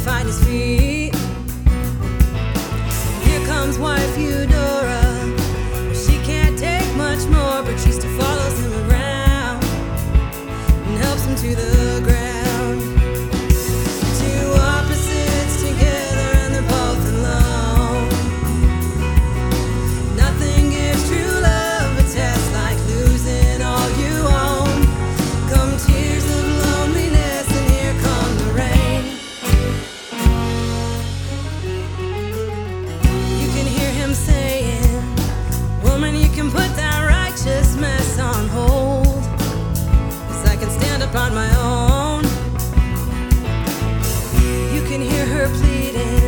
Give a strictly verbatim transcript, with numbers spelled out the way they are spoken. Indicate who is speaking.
Speaker 1: find his feet. Here comes wife Eudora. She can't take much more, but she still follows him around and helps him to the ground. Two opposites together and they're both alone. Nothing gives true love a test like losing all you own. Come tears of loneliness and here come the rain. You can hear him saying, woman, you can put that righteous mess on hold, 'cause I can stand up on my own. You can hear her pleading,